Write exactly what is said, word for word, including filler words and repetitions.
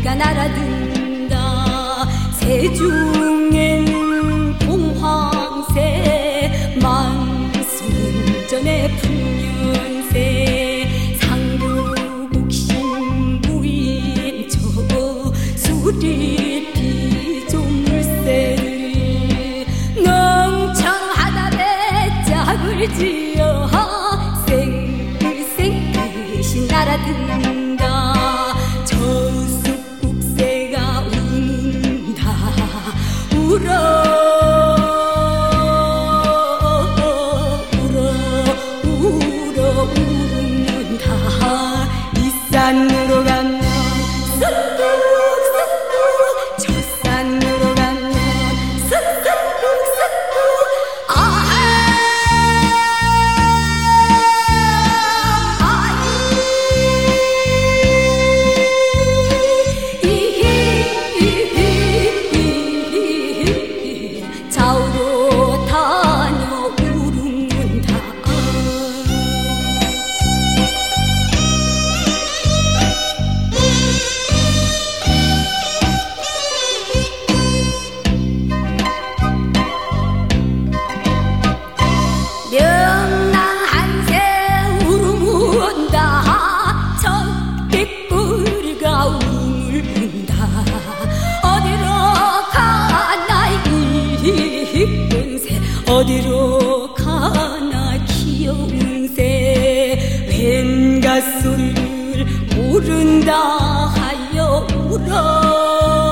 소리가 날아든다. 세중에는 봉황새, 만송전의 풍년새, 상류국신 무인 저 수리비 조물새들이 농청하다 배짝을 지어 생글생글이 날아든다. 저숫국새가 우는다. 울어 울어 울어 우는다. 이 산으로 가면 쑥쑥 쑥쑥, 저 산으로 가면 쑥쑥 쑥쑥. 아하 좌우로 다녀 우는다. 명랑한새 울음운다. 적개꿀가 울음운다. 어디로 가나 이 이쁜새, 어디로 가나 귀여운 새. 왠가 소리를 모른다 하여 울어